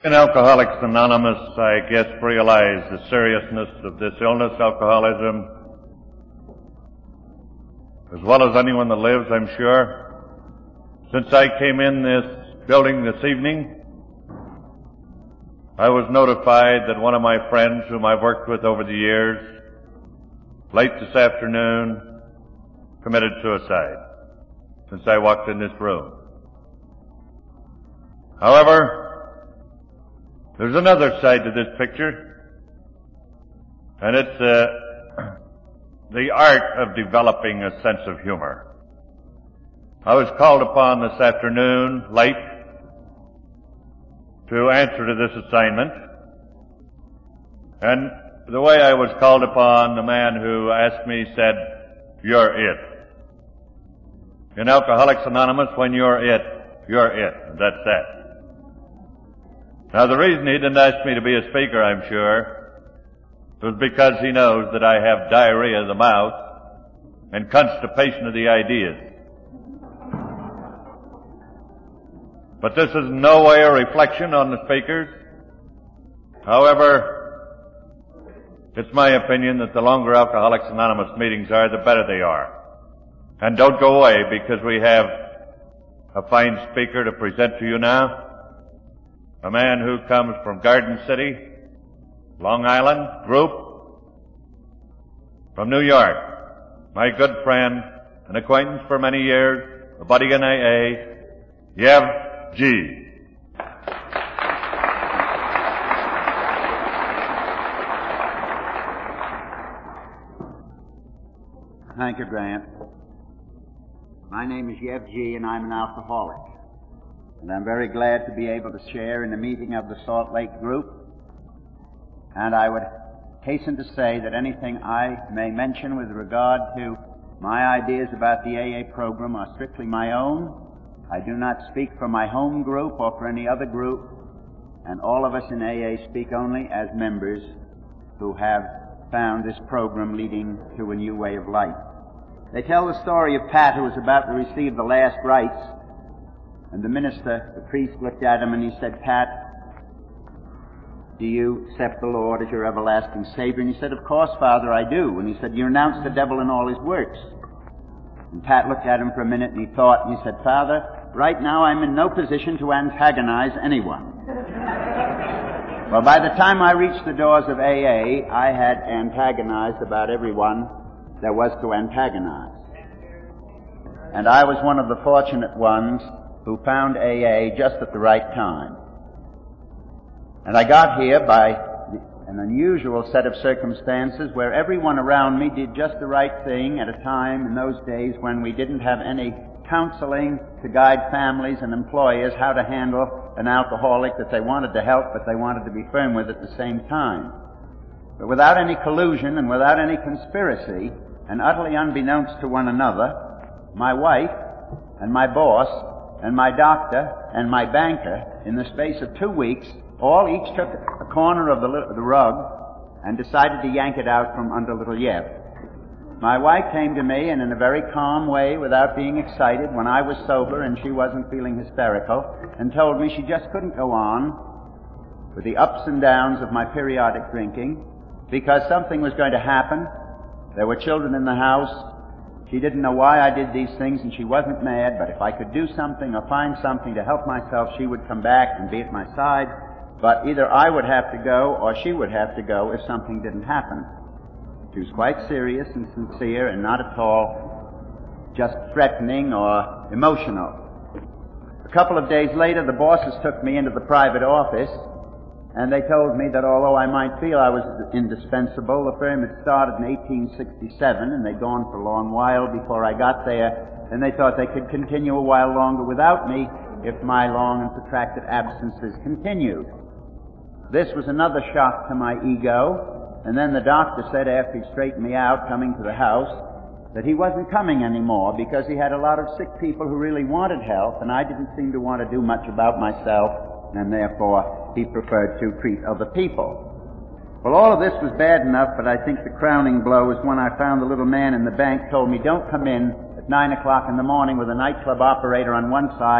In Alcoholics Anonymous, I guess, realize the seriousness of this illness, alcoholism, as well as anyone that lives, I'm sure. Since I came in this building this evening, I was notified that one of my friends whom I've worked with over the years, late this afternoon, committed suicide since I walked in this room. However, there's another side to this picture, and it's the art of developing a sense of humor. I was called upon this afternoon, late, to answer to this assignment, and the way I was called upon, the man who asked me said, "You're it." In Alcoholics Anonymous, when you're it, you're it. And that's that. Now, the reason he didn't ask me to be a speaker, I'm sure, was because he knows that I have diarrhea of the mouth and constipation of the ideas. But this is in no way a reflection on the speakers. However, it's my opinion that the longer Alcoholics Anonymous meetings are, the better they are. And don't go away, because we have a fine speaker to present to you now. A man who comes from Garden City, Long Island group, from New York. My good friend, an acquaintance for many years, a buddy in AA, Yev G. Thank you, Grant. My name is Yev G, and I'm an alcoholic. And I'm very glad to be able to share in the meeting of the Salt Lake group. And I would hasten to say that anything I may mention with regard to my ideas about the AA program are strictly my own. I do not speak for my home group or for any other group. And all of us in AA speak only as members who have found this program leading to a new way of life. They tell the story of Pat, who was about to receive the last rites, and the minister, the priest, looked at him and he said, "Pat, do you accept the Lord as your everlasting Savior?" And he said, "Of course, Father, I do." And he said, "You renounce the devil and all his works." And Pat looked at him for a minute and he thought, and he said, "Father, right now I'm in no position to antagonize anyone." Well, by the time I reached the doors of AA, I had antagonized about everyone there was to antagonize. And I was one of the fortunate ones who found AA just at the right time. And I got here by an unusual set of circumstances where everyone around me did just the right thing at a time in those days when we didn't have any counseling to guide families and employers how to handle an alcoholic that they wanted to help but they wanted to be firm with at the same time. But without any collusion and without any conspiracy, and utterly unbeknownst to one another, my wife and my boss and my doctor and my banker, in the space of 2 weeks, all each took a corner of the rug and decided to yank it out from under little Yev. My wife came to me, and in a very calm way, without being excited, when I was sober and she wasn't feeling hysterical, and told me she just couldn't go on with the ups and downs of my periodic drinking because something was going to happen. There were children in the house. She didn't know why I did these things, and she wasn't mad, but if I could do something or find something to help myself, she would come back and be at my side. But either I would have to go or she would have to go if something didn't happen. She was quite serious and sincere and not at all just threatening or emotional. A couple of days later, the bosses took me into the private office, and they told me that although I might feel I was indispensable, the firm had started in 1867, and they'd gone for a long while before I got there, and they thought they could continue a while longer without me if my long and protracted absences continued. This was another shock to my ego, and then the doctor said after he straightened me out coming to the house that he wasn't coming anymore because he had a lot of sick people who really wanted help, and I didn't seem to want to do much about myself, and therefore he preferred to treat other people. Well, all of this was bad enough, but I think the crowning blow was when I found the little man in the bank told me, "Don't come in at 9 o'clock in the morning with a nightclub operator on one side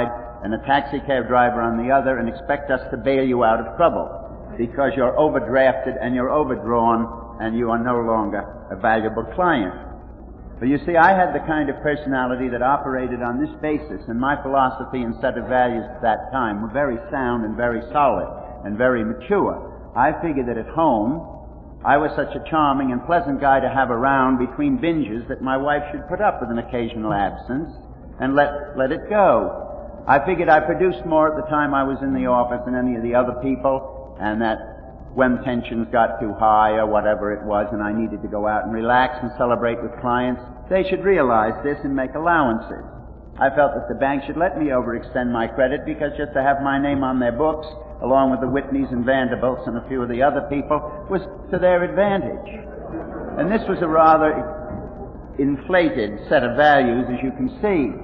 and a taxi cab driver on the other and expect us to bail you out of trouble because you're overdrafted and you're overdrawn and you are no longer a valuable client. But you see, I had the kind of personality that operated on this basis, and my philosophy and set of values at that time were very sound and very solid and very mature. I figured that at home, I was such a charming and pleasant guy to have around between binges that my wife should put up with an occasional absence and let it go. I figured I produced more at the time I was in the office than any of the other people, and that when tensions got too high or whatever it was and I needed to go out and relax and celebrate with clients, they should realize this and make allowances. I felt that the bank should let me overextend my credit because just to have my name on their books, along with the Whitneys and Vanderbilts and a few of the other people, was to their advantage. And this was a rather inflated set of values, as you can see.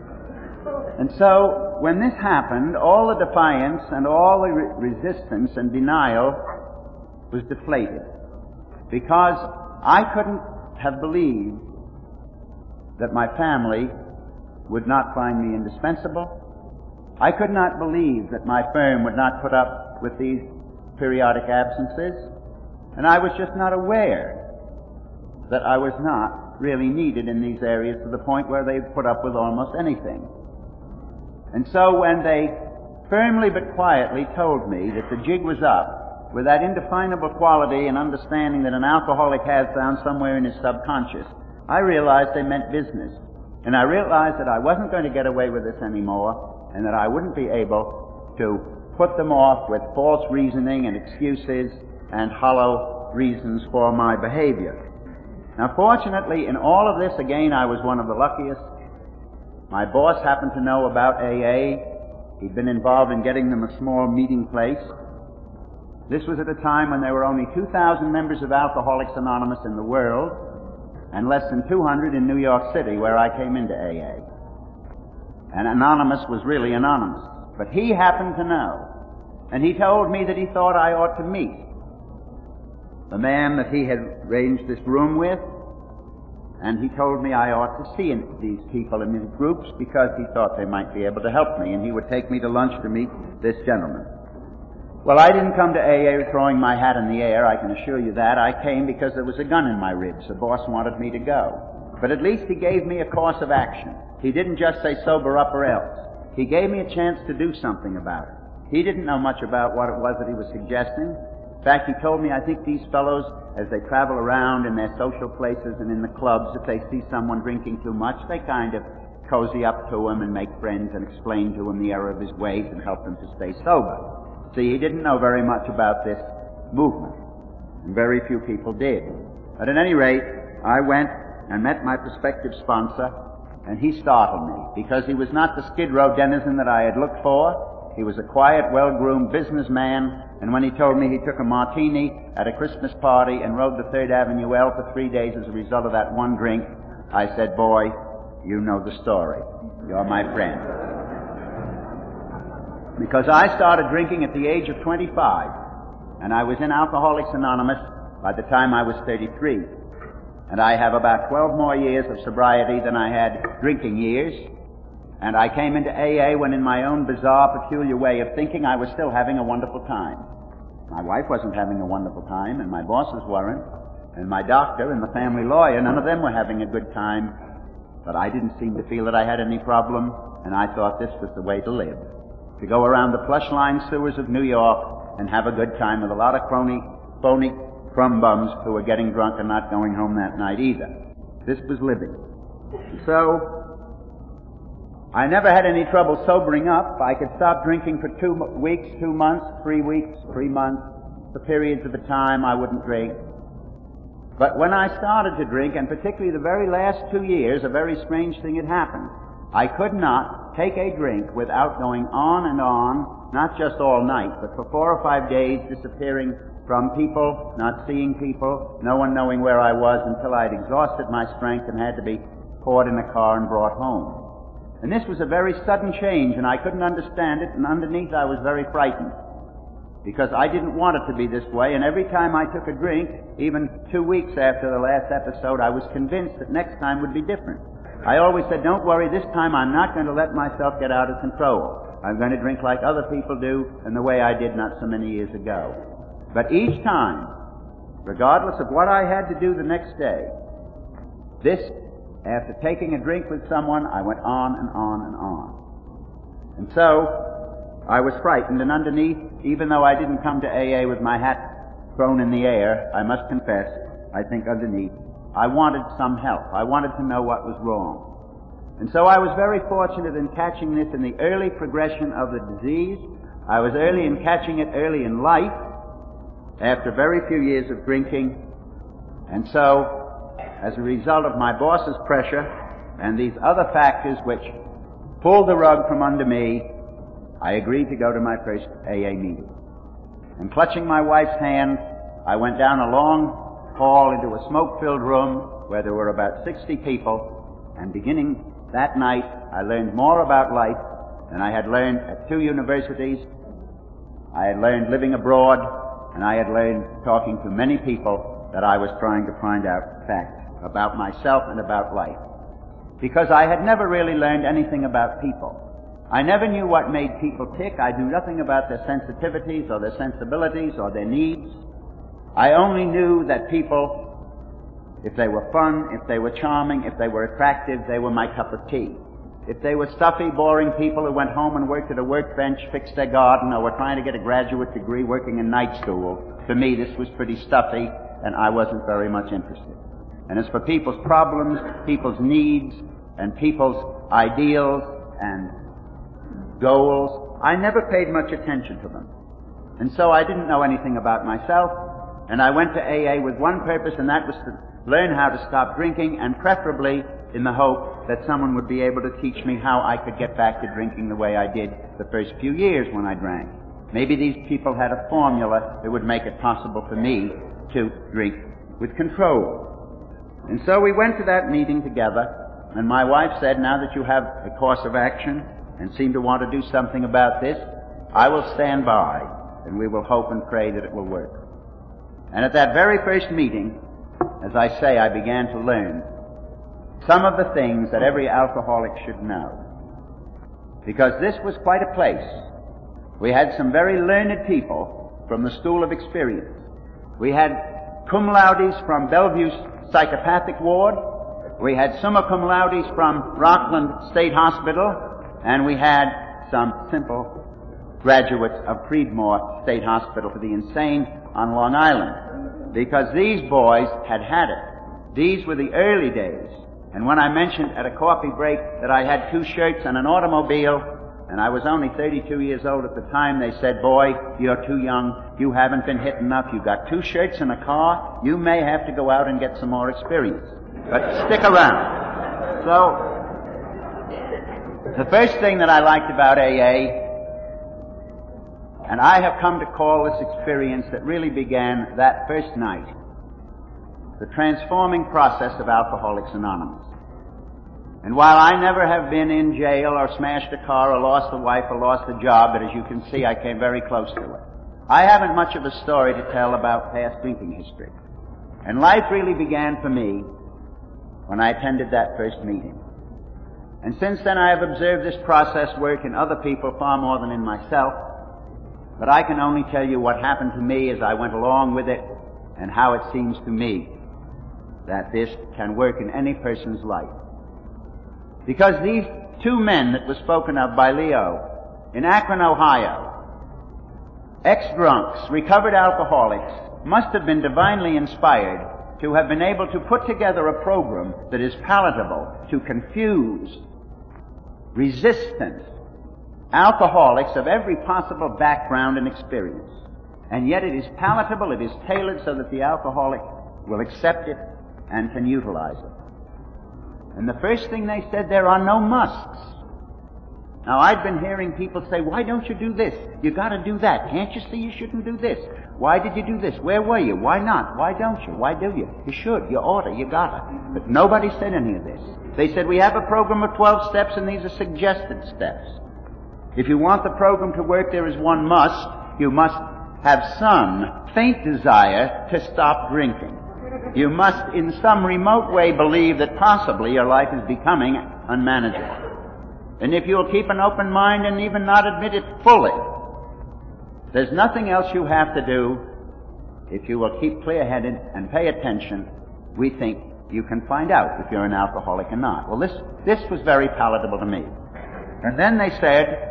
And so, when this happened, all the defiance and all the resistance and denial was deflated. Because I couldn't have believed that my family would not find me indispensable. I could not believe that my firm would not put up with these periodic absences, and I was just not aware that I was not really needed in these areas to the point where they put up with almost anything. And so when they firmly but quietly told me that the jig was up, with that indefinable quality and understanding that an alcoholic has down somewhere in his subconscious, I realized they meant business. And I realized that I wasn't going to get away with this anymore, and that I wouldn't be able to put them off with false reasoning and excuses and hollow reasons for my behavior. Now, fortunately, in all of this, again, I was one of the luckiest. My boss happened to know about AA. He'd been involved in getting them a small meeting place. This was at a time when there were only 2,000 members of Alcoholics Anonymous in the world, and less than 200 in New York City, where I came into AA. And Anonymous was really anonymous. But he happened to know. And he told me that he thought I ought to meet the man that he had arranged this room with. And he told me I ought to see these people in these groups because he thought they might be able to help me. And he would take me to lunch to meet this gentleman. Well, I didn't come to AA throwing my hat in the air, I can assure you that. I came because there was a gun in my ribs. The boss wanted me to go. But at least he gave me a course of action. He didn't just say, sober up or else. He gave me a chance to do something about it. He didn't know much about what it was that he was suggesting. In fact, he told me, I think these fellows, as they travel around in their social places and in the clubs, if they see someone drinking too much, they kind of cozy up to him and make friends and explain to him the error of his ways and help him to stay sober. See, he didn't know very much about this movement, and very few people did. But at any rate, I went and met my prospective sponsor, and he startled me, because he was not the Skid Row denizen that I had looked for. He was a quiet, well-groomed businessman, and when he told me he took a martini at a Christmas party and rode the 3rd Avenue L for 3 days as a result of that one drink, I said, boy, you know the story. You're my friend. Because I started drinking at the age of 25, and I was in Alcoholics Anonymous by the time I was 33. And I have about 12 more years of sobriety than I had drinking years. And I came into AA when, in my own bizarre, peculiar way of thinking, I was still having a wonderful time. My wife wasn't having a wonderful time, and my bosses weren't, and my doctor and the family lawyer, none of them were having a good time. But I didn't seem to feel that I had any problem, and I thought this was the way to live. To go around the plush-lined sewers of New York and have a good time with a lot of phony crumb bums who were getting drunk and not going home that night either. This was living. So, I never had any trouble sobering up. I could stop drinking for 2 weeks, 2 months, 3 weeks, 3 months, for periods of the time I wouldn't drink. But when I started to drink, and particularly the very last 2 years, a very strange thing had happened. I could not take a drink without going on and on, not just all night, but for 4 or 5 days, disappearing from people, not seeing people, no one knowing where I was until I'd exhausted my strength and had to be poured in a car and brought home. And this was a very sudden change, and I couldn't understand it, and underneath I was very frightened, because I didn't want it to be this way, and every time I took a drink, even 2 weeks after the last episode, I was convinced that next time would be different. I always said, don't worry, this time I'm not going to let myself get out of control. I'm going to drink like other people do and the way I did not so many years ago. But each time, regardless of what I had to do the next day, after taking a drink with someone, I went on and on and on. And so, I was frightened, and underneath, even though I didn't come to AA with my hat thrown in the air, I must confess, I think underneath, I wanted some help. I wanted to know what was wrong. And so I was very fortunate in catching this in the early progression of the disease. I was early in catching it early in life, after very few years of drinking. And so, as a result of my boss's pressure and these other factors which pulled the rug from under me, I agreed to go to my first AA meeting. And clutching my wife's hand, I went down a long hall into a smoke-filled room where there were about 60 people, and beginning that night, I learned more about life than I had learned at 2 universities. I had learned living abroad, and I had learned talking to many people that I was trying to find out facts about myself and about life. Because I had never really learned anything about people. I never knew what made people tick. I knew nothing about their sensitivities or their sensibilities or their needs. I only knew that people, if they were fun, if they were charming, if they were attractive, they were my cup of tea. If they were stuffy, boring people who went home and worked at a workbench, fixed their garden, or were trying to get a graduate degree working in night school, to me this was pretty stuffy, and I wasn't very much interested. And as for people's problems, people's needs, and people's ideals and goals, I never paid much attention to them. And so I didn't know anything about myself, and I went to AA with one purpose, and that was to learn how to stop drinking, and preferably in the hope that someone would be able to teach me how I could get back to drinking the way I did the first few years when I drank. Maybe these people had a formula that would make it possible for me to drink with control. And so we went to that meeting together, and my wife said, now that you have a course of action and seem to want to do something about this, I will stand by, and we will hope and pray that it will work. And at that very first meeting, as I say, I began to learn some of the things that every alcoholic should know. Because this was quite a place. We had some very learned people from the School of Experience. We had cum laudes from Bellevue's psychopathic ward. We had summa cum laudes from Rockland State Hospital. And we had some simple graduates of Creedmoor State Hospital for the Insane on Long Island. Because these boys had had it. These were the early days. And when I mentioned at a coffee break that I had 2 shirts and an automobile, and I was only 32 years old at the time, they said, boy, you're too young. You haven't been hit enough. You've got 2 shirts and a car. You may have to go out and get some more experience. But stick around. So, the first thing that I liked about AA, and I have come to call this experience that really began that first night, the transforming process of Alcoholics Anonymous. And while I never have been in jail or smashed a car or lost a wife or lost a job, but as you can see, I came very close to it, I haven't much of a story to tell about past drinking history. And life really began for me when I attended that first meeting. And since then I have observed this process work in other people far more than in myself, but I can only tell you what happened to me as I went along with it and how it seems to me that this can work in any person's life. Because these 2 men that were spoken of by Leo in Akron, Ohio, ex-drunks, recovered alcoholics, must have been divinely inspired to have been able to put together a program that is palatable to confused, resistant alcoholics of every possible background and experience. And yet it is palatable, it is tailored so that the alcoholic will accept it and can utilize it. And the first thing they said, there are no musts. Now, I'd been hearing people say, why don't you do this? You got to do that. Can't you see you shouldn't do this? Why did you do this? Where were you? Why not? Why don't you? Why do you? You should. You ought to. You got to. But nobody said any of this. They said, we have a program of 12 steps, and these are suggested steps. If you want the program to work, there is one must. You must have some faint desire to stop drinking. You must in some remote way believe that possibly your life is becoming unmanageable. and if you'll keep an open mind and even not admit it fully, there's nothing else you have to do. If you will keep clear-headed and pay attention, we think you can find out if you're an alcoholic or not. Well, this was very palatable to me. And then they said,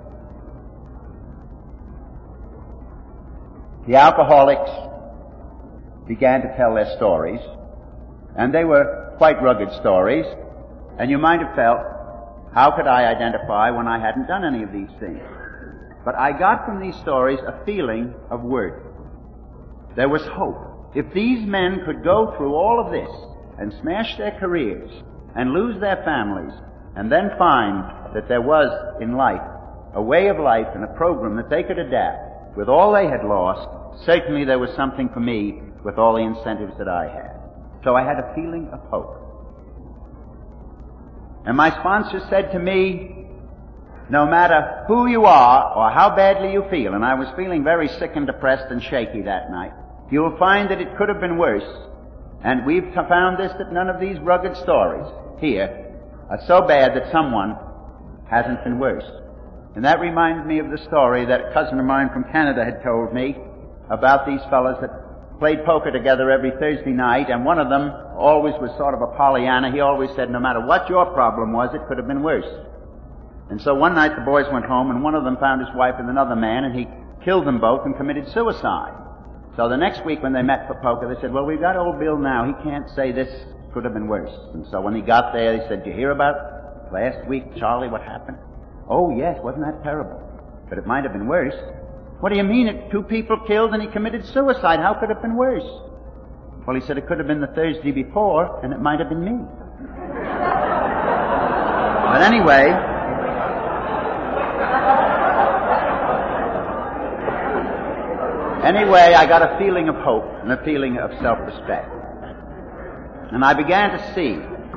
the alcoholics began to tell their stories, and they were quite rugged stories, and you might have felt, how could I identify when I hadn't done any of these things? But I got from these stories a feeling of worth. There was hope. If these men could go through all of this and smash their careers and lose their families and then find that there was in life a way of life and a program that they could adapt with all they had lost, certainly there was something for me with all the incentives that I had. So I had a feeling of hope. And my sponsor said to me, no matter who you are or how badly you feel, and I was feeling very sick and depressed and shaky that night, you will find that it could have been worse. And we've found this, that none of these rugged stories here are so bad that someone hasn't been worse. And that reminds me of the story that a cousin of mine from Canada had told me about these fellows that played poker together every Thursday night, and one of them always was sort of a Pollyanna. He always said, no matter what your problem was, it could have been worse. And so one night the boys went home, and one of them found his wife with another man, and he killed them both and committed suicide. So the next week when they met for poker, they said, well, we've got old Bill now. He can't say this could have been worse. And so when he got there, they said, did you hear about last week, Charlie, what happened? Oh, yes, wasn't that terrible? But it might have been worse. What do you mean? 2 people killed and he committed suicide. How could it have been worse? Well, he said it could have been the Thursday before, and it might have been me. But anyway, I got a feeling of hope and a feeling of self-respect. And I began to see.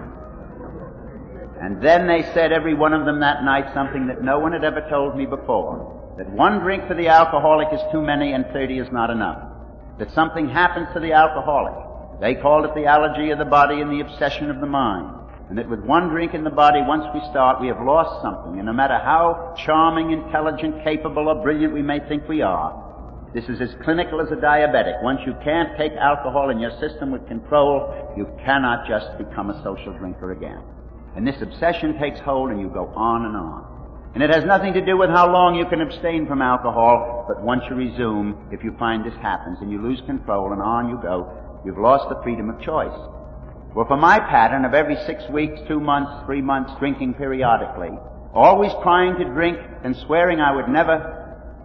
And then they said, every one of them that night, something that no one had ever told me before. That 1 drink for the alcoholic is too many and 30 is not enough. That something happens to the alcoholic. They called it the allergy of the body and the obsession of the mind. And that with 1 drink in the body, once we start, we have lost something. And no matter how charming, intelligent, capable, or brilliant we may think we are, this is as clinical as a diabetic. Once you can't take alcohol in your system with control, you cannot just become a social drinker again. And this obsession takes hold and you go on and on. And it has nothing to do with how long you can abstain from alcohol, but once you resume, if you find this happens and you lose control and on you go, you've lost the freedom of choice. Well, for my pattern of every 6 weeks, 2 months, 3 months, drinking periodically, always trying to drink and swearing I would never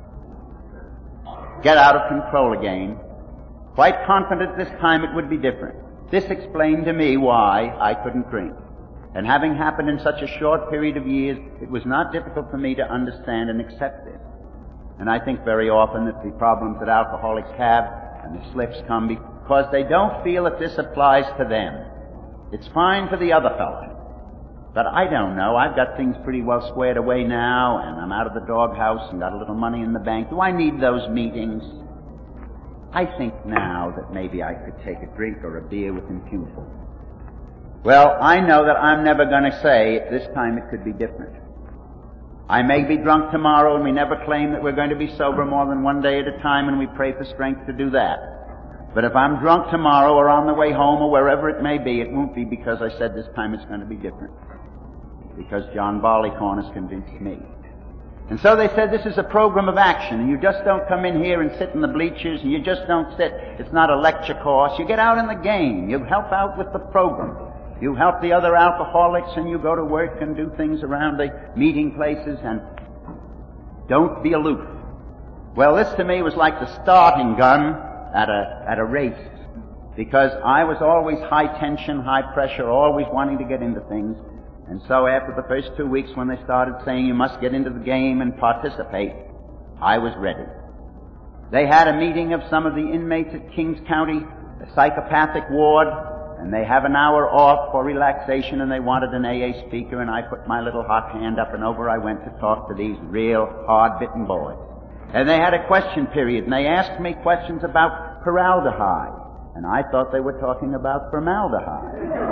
get out of control again, quite confident this time it would be different. This explained to me why I couldn't drink. And having happened in such a short period of years, it was not difficult for me to understand and accept this. And I think very often that the problems that alcoholics have and the slips come because they don't feel that this applies to them. It's fine for the other fellow, but I don't know. I've got things pretty well squared away now, and I'm out of the doghouse and got a little money in the bank. Do I need those meetings? I think now that maybe I could take a drink or a beer with impunity. Well, I know that I'm never going to say this time it could be different. I may be drunk tomorrow, and we never claim that we're going to be sober more than 1 day at a time, and we pray for strength to do that. But if I'm drunk tomorrow or on the way home or wherever it may be, it won't be because I said this time it's going to be different. Because John Barleycorn has convinced me. And so they said this is a program of action, and you just don't come in here and sit in the bleachers, and you just don't sit. It's not a lecture course. You get out in the game. You help out with the program. You help the other alcoholics, and you go to work and do things around the meeting places, and don't be aloof. Well, this to me was like the starting gun at a race, because I was always high tension, high pressure, always wanting to get into things. And so after the first 2 weeks when they started saying you must get into the game and participate, I was ready. They had a meeting of some of the inmates at Kings County, a psychopathic ward, and they have an hour off for relaxation, and they wanted an AA speaker, and I put my little hot hand up, and over I went to talk to these real hard-bitten boys. And they had a question period, and they asked me questions about formaldehyde, and I thought they were talking about formaldehyde.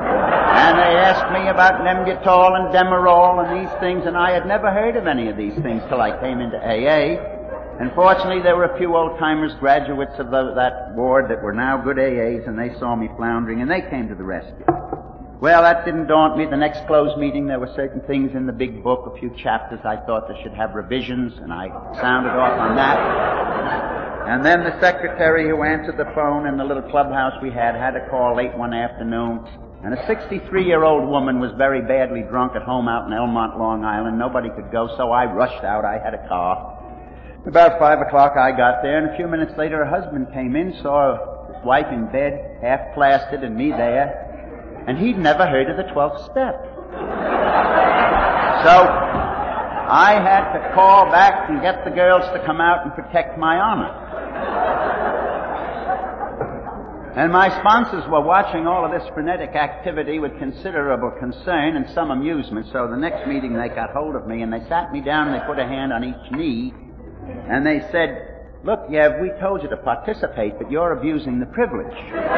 And they asked me about Nembutal and Demerol and these things, and I had never heard of any of these things till I came into AA. And fortunately, there were a few old-timers, graduates of that ward that were now good AAs, and they saw me floundering, and they came to the rescue. Well, that didn't daunt me. The next closed meeting, there were certain things in the big book, a few chapters I thought they should have revisions, and I sounded off on that. And then the secretary who answered the phone in the little clubhouse we had a call late one afternoon, and a 63-year-old woman was very badly drunk at home out in Elmont, Long Island. Nobody could go, so I rushed out. I had a car. About 5 o'clock I got there, and a few minutes later her husband came in, saw his wife in bed, half plastered, and me there, and he'd never heard of the 12th step. So I had to call back and get the girls to come out and protect my honor. And my sponsors were watching all of this frenetic activity with considerable concern and some amusement, so the next meeting they got hold of me and they sat me down and they put a hand on each knee and they said, "Look, Yev, we told you to participate, but you're abusing the privilege.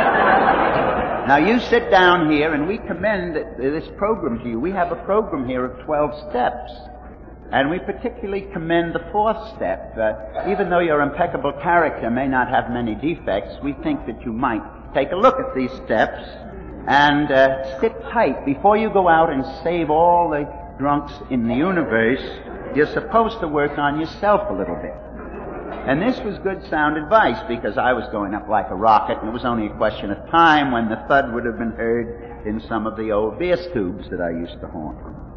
Now you sit down here and we commend this program to you. We have a program here of 12 steps. And we particularly commend the 4th step. Even though your impeccable character may not have many defects, we think that you might take a look at these steps and sit tight. Before you go out and save all the drunks in the universe, you're supposed to work on yourself a little bit." And this was good sound advice, because I was going up like a rocket, and it was only a question of time when the thud would have been heard in some of the old bass tubes that I used to haunt.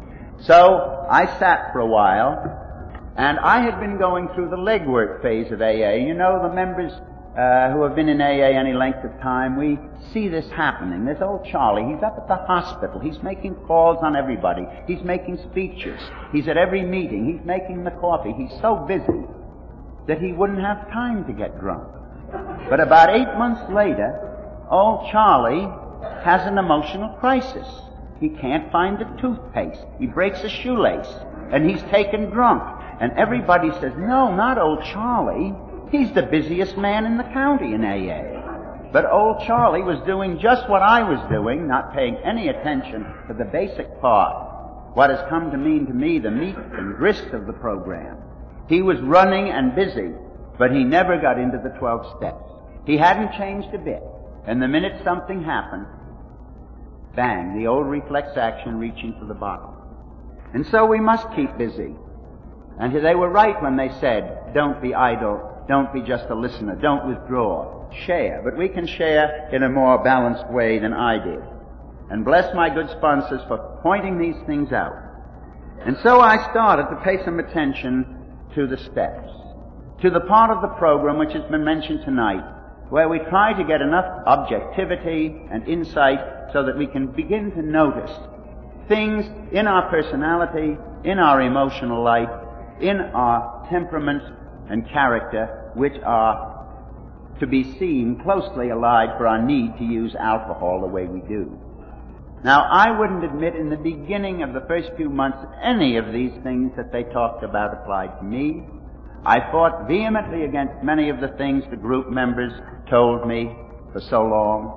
So I sat for a while, and I had been going through the legwork phase of AA. You know, the members who have been in AA any length of time, we see this happening. There's old Charlie. He's up at the hospital. He's making calls on everybody. He's making speeches. He's at every meeting. He's making the coffee. He's so busy that he wouldn't have time to get drunk. But about 8 months later, old Charlie has an emotional crisis. He can't find the toothpaste. He breaks a shoelace, and he's taken drunk. And everybody says, "No, not old Charlie. He's the busiest man in the county in AA." But old Charlie was doing just what I was doing, not paying any attention to the basic part, what has come to mean to me the meat and grist of the program. He was running and busy, but he never got into the 12 steps. He hadn't changed a bit. And the minute something happened, bang, the old reflex action reaching for the bottle. And so we must keep busy. And they were right when they said, don't be idle, don't be just a listener, don't withdraw, share. But we can share in a more balanced way than I did. And bless my good sponsors for pointing these things out. And so I started to pay some attention to the steps, to the part of the program which has been mentioned tonight, where we try to get enough objectivity and insight so that we can begin to notice things in our personality, in our emotional life, in our temperament and character, which are to be seen closely allied for our need to use alcohol the way we do. Now, I wouldn't admit in the beginning of the first few months any of these things that they talked about applied to me. I fought vehemently against many of the things the group members told me for so long.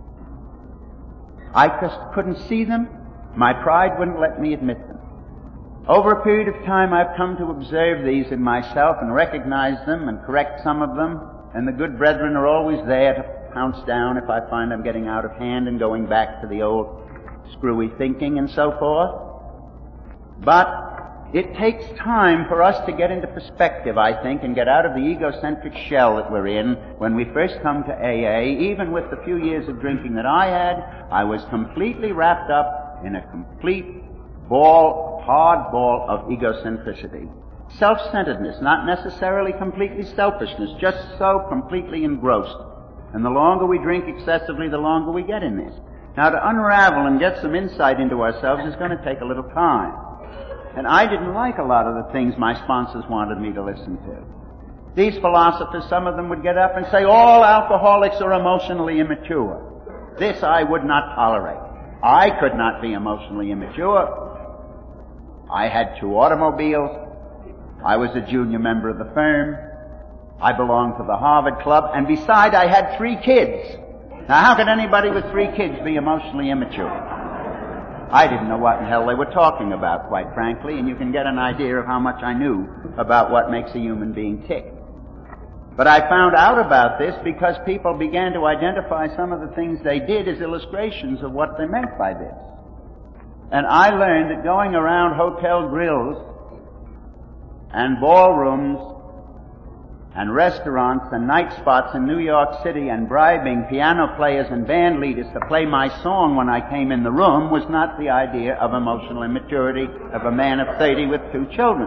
I just couldn't see them. My pride wouldn't let me admit them. Over a period of time, I've come to observe these in myself and recognize them and correct some of them, and the good brethren are always there to pounce down if I find I'm getting out of hand and going back to the old screwy thinking and so forth. But it takes time for us to get into perspective, I think, and get out of the egocentric shell that we're in when we first come to AA. Even with the few years of drinking that I had, I was completely wrapped up in a complete hard ball of egocentricity. Self-centeredness, not necessarily completely selfishness, just so completely engrossed. And the longer we drink excessively, the longer we get in this. Now, to unravel and get some insight into ourselves is going to take a little time. And I didn't like a lot of the things my sponsors wanted me to listen to. These philosophers, some of them would get up and say, all alcoholics are emotionally immature. This I would not tolerate. I could not be emotionally immature. I had 2 automobiles. I was a junior member of the firm. I belonged to the Harvard Club. And besides, I had 3 kids. Now, how could anybody with 3 kids be emotionally immature? I didn't know what in hell they were talking about, quite frankly, and you can get an idea of how much I knew about what makes a human being tick. But I found out about this because people began to identify some of the things they did as illustrations of what they meant by this. And I learned that going around hotel grills and ballrooms and restaurants and night spots in New York City and bribing piano players and band leaders to play my song when I came in the room was not the idea of emotional immaturity of a man of 30 with 2 children.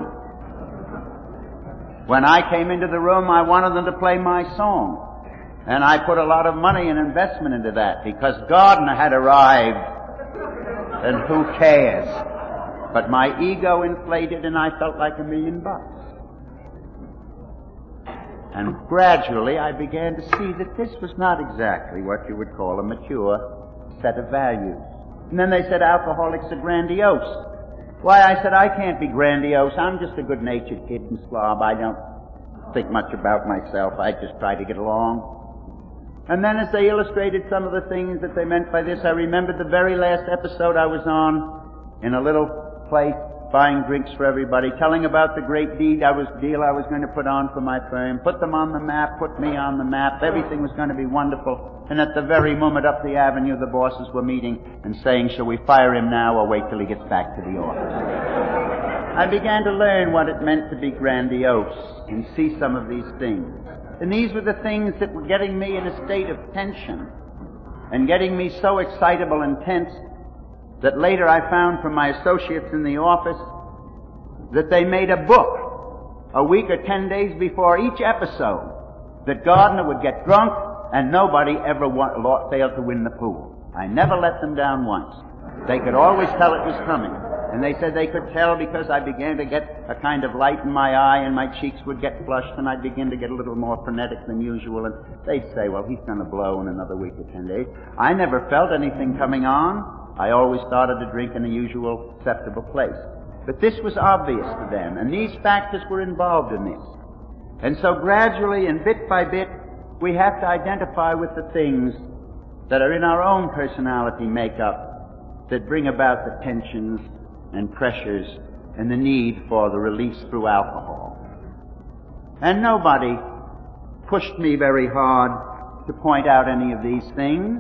When I came into the room, I wanted them to play my song. And I put a lot of money and investment into that because Gardner had arrived. And who cares? But my ego inflated and I felt like $1 million. And gradually I began to see that this was not exactly what you would call a mature set of values. And then they said alcoholics are grandiose. Why, I said, I can't be grandiose. I'm just a good-natured kid and slob. I don't think much about myself. I just try to get along. And then as they illustrated some of the things that they meant by this, I remembered the very last episode I was on in a little place buying drinks for everybody, telling about the great deal I was going to put on for my firm, put them on the map, put me on the map, everything was going to be wonderful. And at the very moment up the avenue, the bosses were meeting and saying, shall we fire him now or wait till he gets back to the office? I began to learn what it meant to be grandiose and see some of these things. And these were the things that were getting me in a state of tension and getting me so excitable and tense that later I found from my associates in the office that they made a book a week or 10 days before each episode that Gardner would get drunk and nobody ever failed to win the pool. I never let them down once. They could always tell it was coming. And they said they could tell because I began to get a kind of light in my eye and my cheeks would get flushed and I'd begin to get a little more frenetic than usual. And they'd say, well, he's going to blow in another week or 10 days. I never felt anything coming on. I always started to drink in a usual acceptable place. But this was obvious to them, and these factors were involved in this. And so gradually and bit by bit, we have to identify with the things that are in our own personality makeup that bring about the tensions and pressures and the need for the release through alcohol. And nobody pushed me very hard to point out any of these things.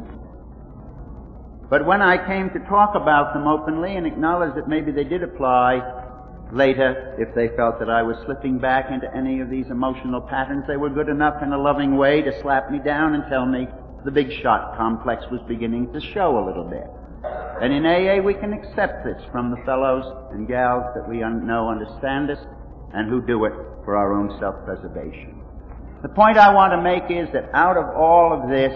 But when I came to talk about them openly and acknowledge that maybe they did apply later, if they felt that I was slipping back into any of these emotional patterns, they were good enough in a loving way to slap me down and tell me the big shot complex was beginning to show a little bit. And in AA we can accept this from the fellows and gals that we know understand us and who do it for our own self-preservation. The point I want to make is that out of all of this,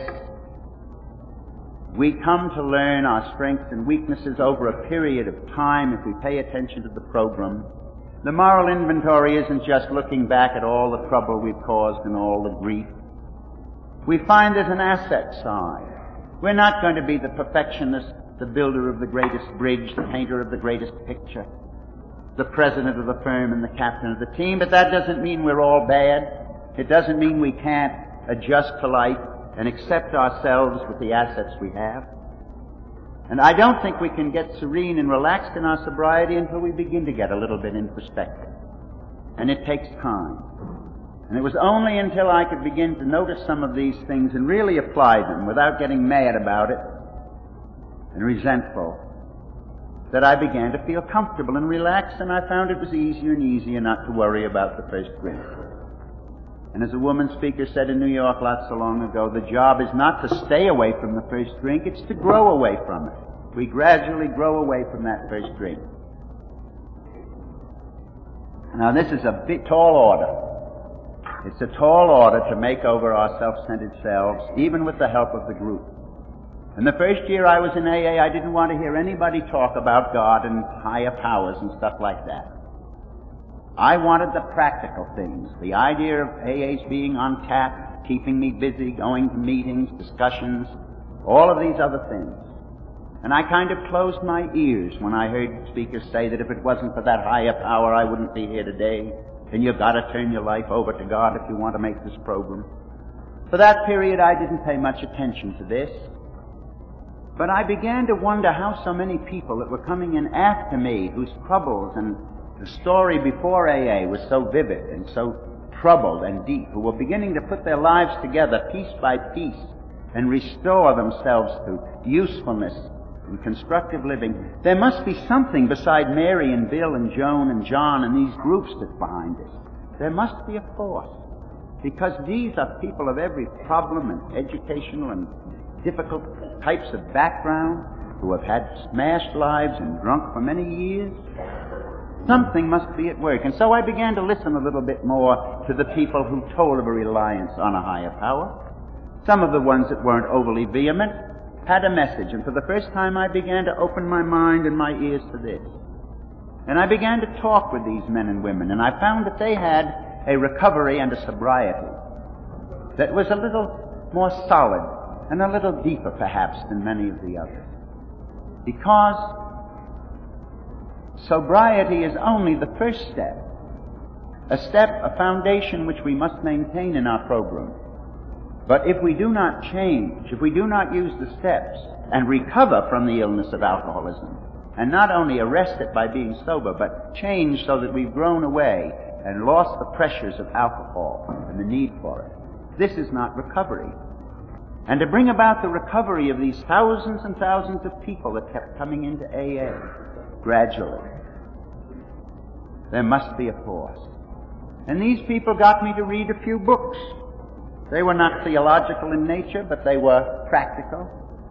we come to learn our strengths and weaknesses over a period of time if we pay attention to the program. The moral inventory isn't just looking back at all the trouble we've caused and all the grief. We find there's an asset side. We're not going to be the perfectionist, the builder of the greatest bridge, the painter of the greatest picture, the president of the firm and the captain of the team, but that doesn't mean we're all bad. It doesn't mean we can't adjust to life and accept ourselves with the assets we have. And I don't think we can get serene and relaxed in our sobriety until we begin to get a little bit in perspective. And it takes time. And it was only until I could begin to notice some of these things and really apply them without getting mad about it and resentful that I began to feel comfortable and relaxed, and I found it was easier and easier not to worry about the first drink. And as a woman speaker said in New York not so long ago, the job is not to stay away from the first drink, it's to grow away from it. We gradually grow away from that first drink. Now this is a big, tall order. It's a tall order to make over our self-centered selves, even with the help of the group. And the first year I was in AA, I didn't want to hear anybody talk about God and higher powers and stuff like that. I wanted the practical things, the idea of AA's being on tap, keeping me busy, going to meetings, discussions, all of these other things. And I kind of closed my ears when I heard speakers say that if it wasn't for that higher power, I wouldn't be here today, and you've got to turn your life over to God if you want to make this program. For that period, I didn't pay much attention to this. But I began to wonder how so many people that were coming in after me, whose troubles and the story before AA was so vivid and so troubled and deep, who were beginning to put their lives together piece by piece and restore themselves to usefulness and constructive living. There must be something beside Mary and Bill and Joan and John and these groups that's behind this. There must be a force, because these are people of every problem and educational and difficult types of background, who have had smashed lives and drunk for many years. Something must be at work. And so I began to listen a little bit more to the people who told of a reliance on a higher power. Some of the ones that weren't overly vehement had a message, and for the first time I began to open my mind and my ears to this. And I began to talk with these men and women, and I found that they had a recovery and a sobriety that was a little more solid and a little deeper, perhaps, than many of the others. Because sobriety is only the first step, a foundation which we must maintain in our program. But if we do not change, if we do not use the steps and recover from the illness of alcoholism, and not only arrest it by being sober, but change so that we've grown away and lost the pressures of alcohol and the need for it, this is not recovery. And to bring about the recovery of these thousands and thousands of people that kept coming into AA gradually, there must be a force. And these people got me to read a few books. They were not theological in nature, but they were practical.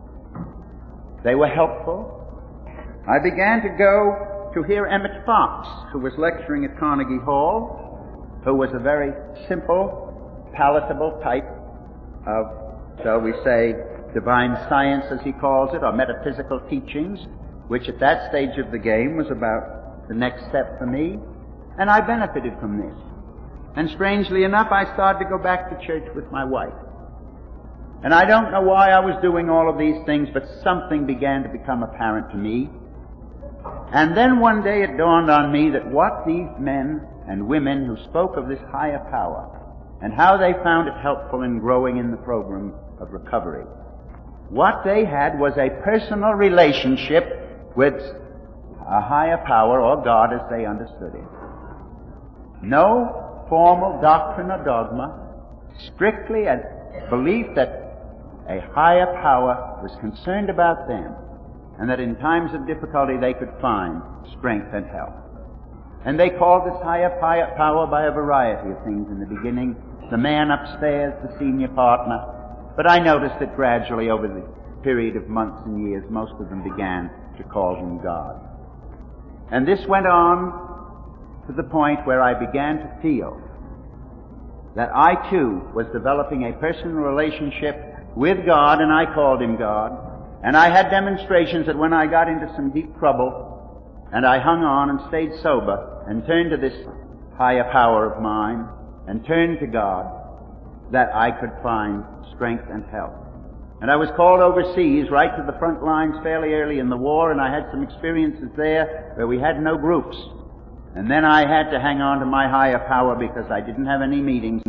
They were helpful. I began to go to hear Emmett Fox, who was lecturing at Carnegie Hall, who was a very simple, palatable type of, shall we say, divine science, as he calls it, or metaphysical teachings, which at that stage of the game was about the next step for me. And I benefited from this. And strangely enough, I started to go back to church with my wife. And I don't know why I was doing all of these things, but something began to become apparent to me. And then one day it dawned on me that what these men and women who spoke of this higher power and how they found it helpful in growing in the program of recovery, what they had was a personal relationship with a higher power, or God as they understood it. No formal doctrine or dogma, strictly a belief that a higher power was concerned about them, and that in times of difficulty they could find strength and help. And they called this higher power by a variety of things in the beginning. The man upstairs, the senior partner. But I noticed that gradually over the period of months and years, most of them began to call him God. And this went on to the point where I began to feel that I too was developing a personal relationship with God, and I called him God. And I had demonstrations that when I got into some deep trouble, and I hung on and stayed sober and turned to this higher power of mine and turned to God, that I could find strength and help. And I was called overseas, right to the front lines fairly early in the war, and I had some experiences there where we had no groups. And then I had to hang on to my higher power because I didn't have any meetings.